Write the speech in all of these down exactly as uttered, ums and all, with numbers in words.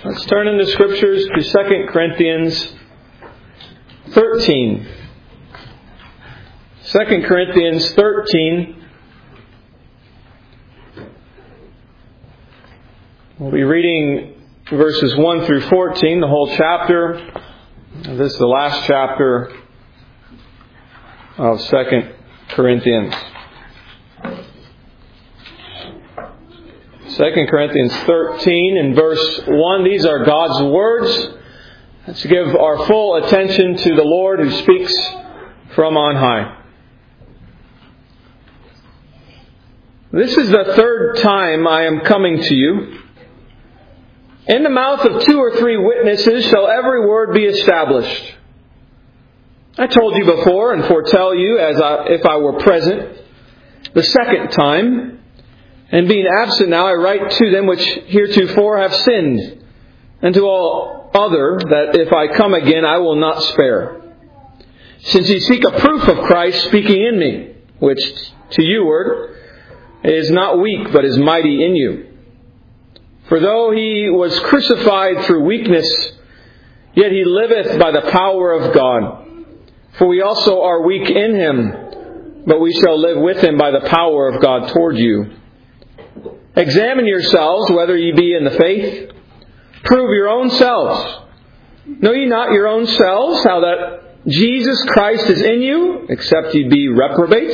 Let's turn in the Scriptures to Second Corinthians thirteen. Second Corinthians thirteen. We'll be reading verses one through fourteen, the whole chapter. This is the last chapter of Second Corinthians. Second Corinthians thirteen and verse one. These are God's words. Let's give our full attention to the Lord who speaks from on high. This is the third time I am coming to you. In the mouth of two or three witnesses shall every word be established. I told you before and foretell you as I, if I were present the second time. And being absent now, I write to them which heretofore have sinned, and to all other, that if I come again, I will not spare. Since ye seek a proof of Christ speaking in me, which to you word is not weak, but is mighty in you. For though he was crucified through weakness, yet he liveth by the power of God. For we also are weak in him, but we shall live with him by the power of God toward you. Examine yourselves whether ye be in the faith. Prove your own selves. Know ye not your own selves how that Jesus Christ is in you, except ye be reprobates?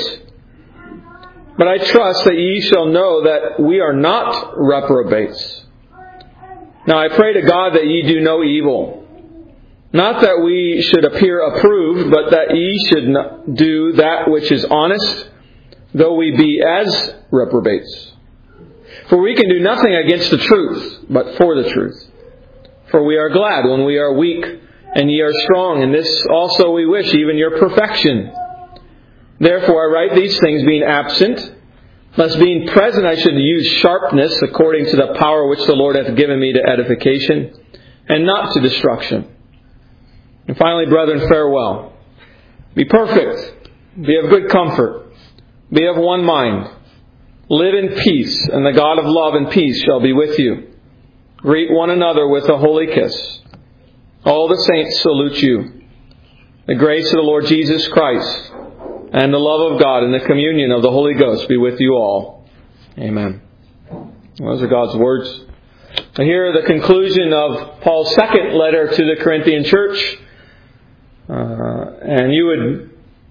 But I trust that ye shall know that we are not reprobates. Now I pray to God that ye do no evil. Not that we should appear approved, but that ye should do that which is honest, though we be as reprobates. For we can do nothing against the truth, but for the truth. For we are glad when we are weak, and ye are strong, and this also we wish, even your perfection. Therefore I write these things being absent, lest being present I should use sharpness according to the power which the Lord hath given me to edification, and not to destruction. And finally, brethren, farewell. Be perfect, be of good comfort, be of one mind. Live in peace, and the God of love and peace shall be with you. Greet one another with a holy kiss. All the saints salute you. The grace of the Lord Jesus Christ and the love of God and the communion of the Holy Ghost be with you all. Amen. Those are God's words. Here the conclusion of Paul's second letter to the Corinthian church. Uh, and you would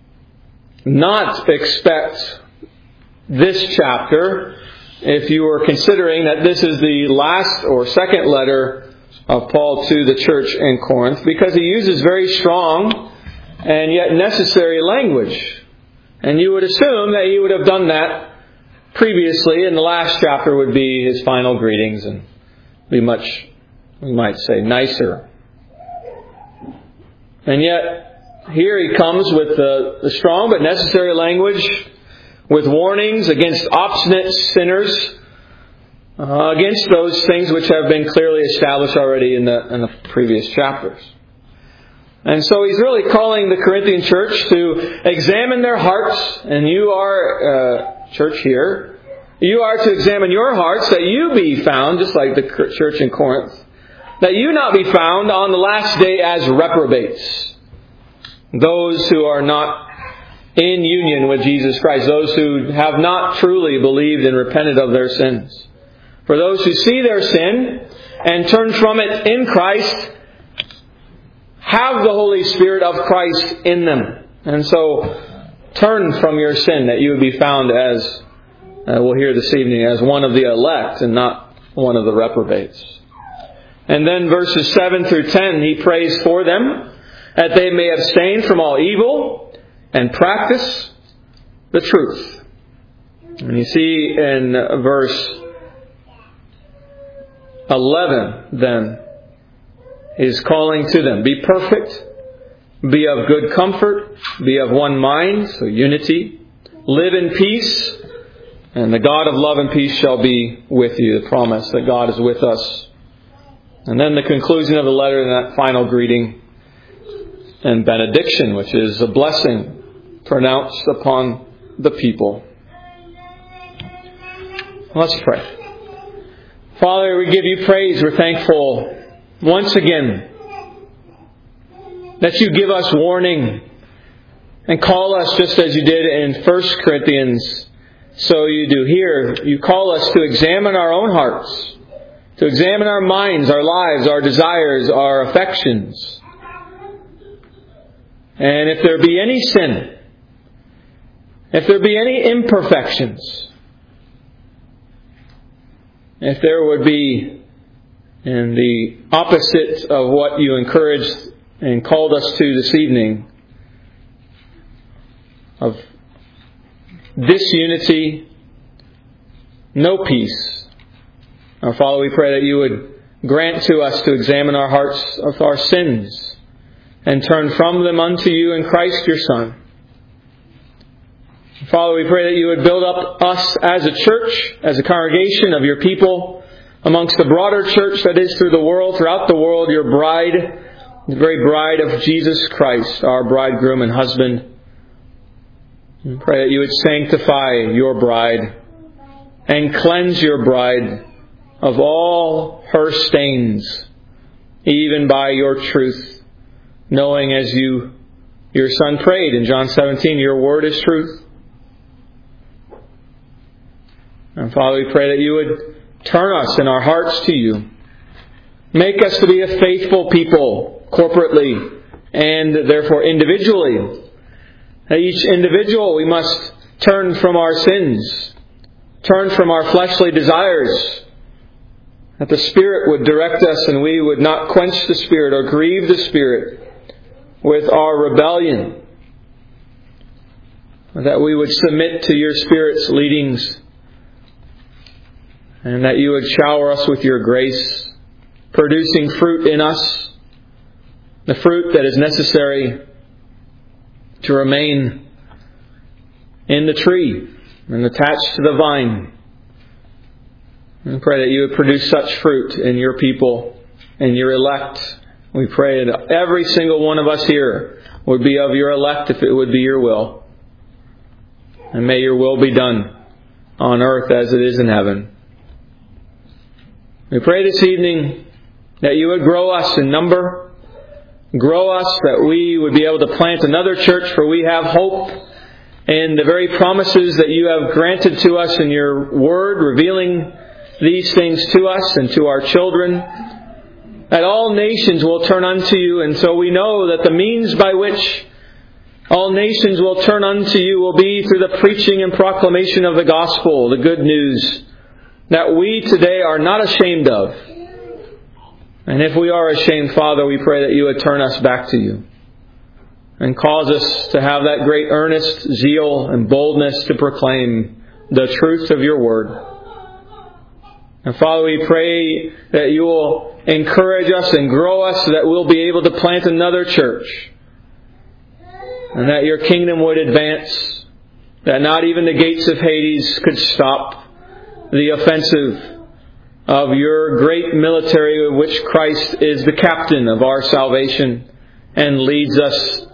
not expect this chapter if you were considering that this is the last or second letter of Paul to the church in Corinth, because he uses very strong and yet necessary language. And you would assume that he would have done that previously, and the last chapter would be his final greetings and be much, we might say, nicer. And yet, here he comes with the, the strong but necessary language, with warnings against obstinate sinners, uh, against those things which have been clearly established already in the, in the previous chapters. And so he's really calling the Corinthian church to examine their hearts, and you are, uh, church here, you are to examine your hearts, that you be found, just like the church in Corinth, that you not be found on the last day as reprobates. Those who are not in union with Jesus Christ. Those who have not truly believed and repented of their sins. For those who see their sin and turn from it in Christ, have the Holy Spirit of Christ in them. And so, turn from your sin, that you would be found as, uh, we'll hear this evening, as one of the elect and not one of the reprobates. And then verses seven through ten, he prays for them, that they may abstain from all evil, and practice the truth. And you see in verse eleven, then, he's calling to them, be perfect, be of good comfort, be of one mind, so unity, live in peace, and the God of love and peace shall be with you. The promise that God is with us. And then the conclusion of the letter and that final greeting and benediction, which is a blessing pronounced upon the people. Let's pray. Father, we give you praise. We're thankful once again, that you give us warning and call us just as you did in First Corinthians. So you do here. You call us to examine our own hearts, to examine our minds, our lives, our desires, our affections. And if there be any sin, if there be any imperfections, if there would be in the opposite of what you encouraged and called us to this evening, of disunity, no peace. Our Father, we pray that you would grant to us to examine our hearts of our sins and turn from them unto you in Christ your Son. Father, we pray that you would build up us as a church, as a congregation of your people, amongst the broader church that is through the world, throughout the world, your bride, the very bride of Jesus Christ, our bridegroom and husband. We pray that you would sanctify your bride and cleanse your bride of all her stains, even by your truth, knowing as you, your Son prayed in John seventeen, your word is truth. And Father, we pray that you would turn us in our hearts to you. Make us to be a faithful people, corporately and therefore individually. At each individual we must turn from our sins, turn from our fleshly desires, that the Spirit would direct us and we would not quench the Spirit or grieve the Spirit with our rebellion, that we would submit to your Spirit's leadings, and that you would shower us with your grace, producing fruit in us, the fruit that is necessary to remain in the tree and attached to the vine. We pray that you would produce such fruit in your people and your elect. We pray that every single one of us here would be of your elect if it would be your will. And may your will be done on earth as it is in heaven. We pray this evening that you would grow us in number, grow us that we would be able to plant another church, for we have hope in the very promises that you have granted to us in your word, revealing these things to us and to our children, that all nations will turn unto you. And so we know that the means by which all nations will turn unto you will be through the preaching and proclamation of the gospel, the good news that we today are not ashamed of. And if we are ashamed, Father, we pray that you would turn us back to you and cause us to have that great earnest zeal and boldness to proclaim the truth of your word. And Father, we pray that you will encourage us and grow us so that we'll be able to plant another church, and that your kingdom would advance, that not even the gates of Hades could stop the offensive of your great military, of which Christ is the captain of our salvation and leads us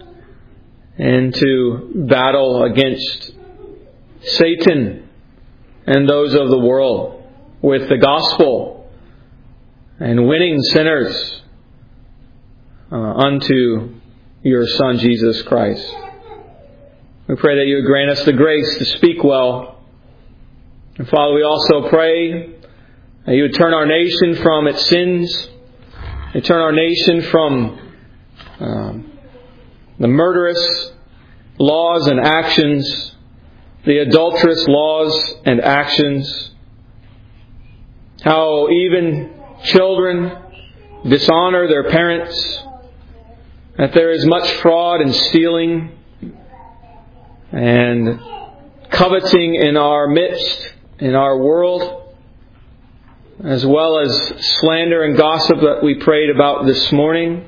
into battle against Satan and those of the world with the gospel and winning sinners uh, unto your Son, Jesus Christ. We pray that you would grant us the grace to speak well. And Father, we also pray that you would turn our nation from its sins, and turn our nation from um, the murderous laws and actions, the adulterous laws and actions, how even children dishonor their parents, that there is much fraud and stealing and coveting in our midst, in our world, as well as slander and gossip that we prayed about this morning.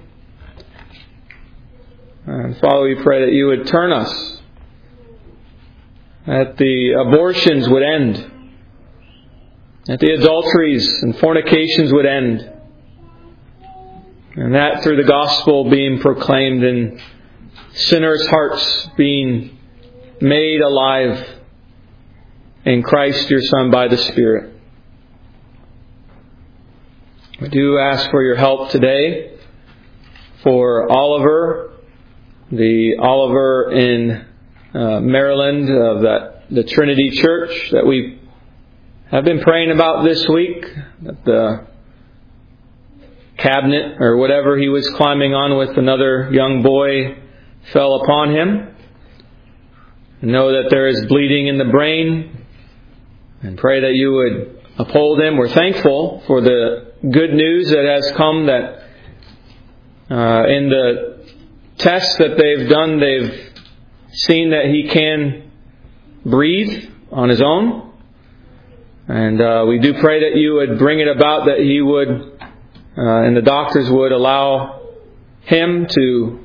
And Father, we pray that you would turn us, that the abortions would end, that the adulteries and fornications would end, and that through the gospel being proclaimed and sinners' hearts being made alive in Christ your Son by the Spirit. We do ask for your help today for Oliver, the Oliver in uh, Maryland of that the Trinity Church that we have been praying about this week, that the cabinet or whatever he was climbing on with another young boy fell upon him. Know that there is bleeding in the brain, and pray that you would uphold him. We're thankful for the good news that has come that uh, in the tests that they've done, they've seen that he can breathe on his own. And uh, we do pray that you would bring it about that he would, uh, and the doctors would allow him to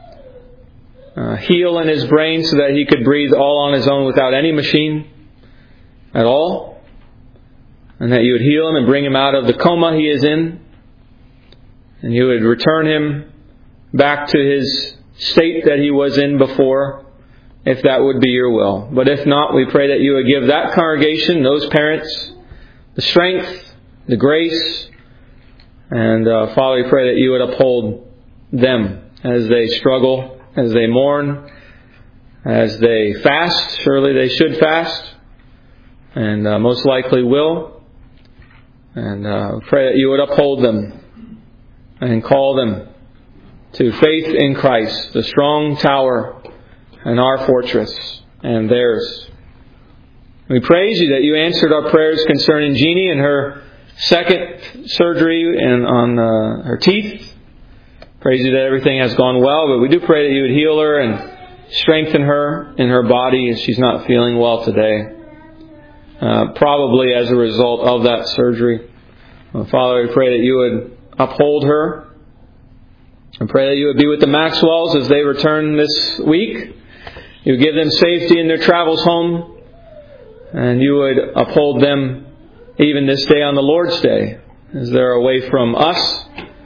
uh, heal in his brain so that he could breathe all on his own without any machine at all. And that you would heal him and bring him out of the coma he is in. And you would return him back to his state that he was in before, if that would be your will. But if not, we pray that you would give that congregation, those parents, the strength, the grace, and uh, Father, we pray that you would uphold them as they struggle, as they mourn, as they fast. Surely they should fast, and uh, most likely will. And uh, pray that you would uphold them and call them to faith in Christ, the strong tower and our fortress and theirs. We praise you that you answered our prayers concerning Jeannie and her second surgery and on uh, her teeth. Praise you that everything has gone well, but we do pray that you would heal her and strengthen her in her body as she's not feeling well today. Uh, probably as a result of that surgery. Well, Father, we pray that you would uphold her. And pray that you would be with the Maxwells as they return this week. You would give them safety in their travels home. And you would uphold them even this day on the Lord's Day as they're away from us.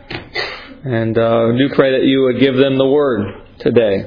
And uh, we do pray that you would give them the word today.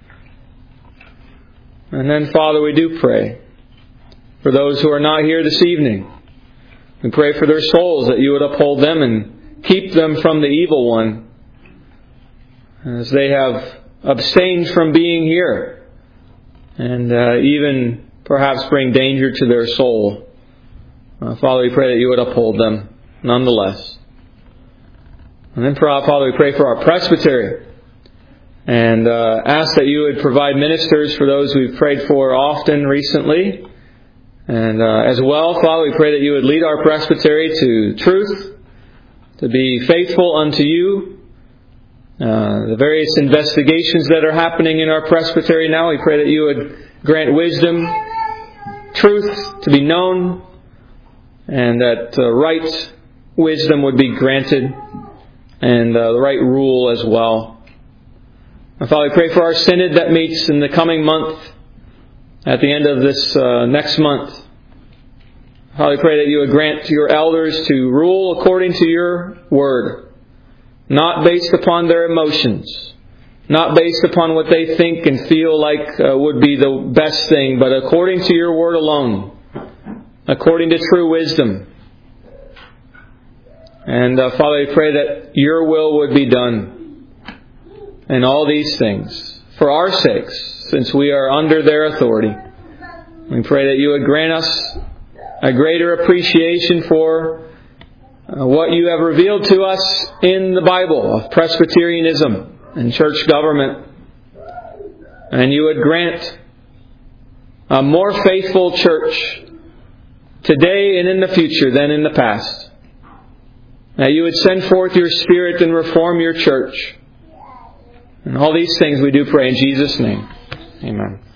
And then, Father, we do pray for those who are not here this evening. We pray for their souls that you would uphold them and keep them from the evil one as they have abstained from being here and uh, even perhaps bring danger to their soul. Uh, Father, we pray that you would uphold them nonetheless. And then, Father, we pray for our presbytery and uh, ask that you would provide ministers for those we've prayed for often recently. And uh, as well, Father, we pray that you would lead our presbytery to truth, to be faithful unto you. Uh, the various investigations that are happening in our presbytery now, we pray that you would grant wisdom, truth to be known, and that uh, right wisdom would be granted, and uh, the right rule as well. And Father, we pray for our synod that meets in the coming month, at the end of this uh, next month. Father, we pray that you would grant to your elders to rule according to your word, not based upon their emotions, not based upon what they think and feel like uh, would be the best thing, but according to your word alone, according to true wisdom. And uh, Father, we pray that your will would be done in all these things for our sakes, since we are under their authority. We pray that you would grant us a greater appreciation for uh, what you have revealed to us in the Bible of Presbyterianism and church government. And you would grant a more faithful church today and in the future than in the past. That you would send forth your Spirit and reform your church. And all these things we do pray in Jesus' name. Amen.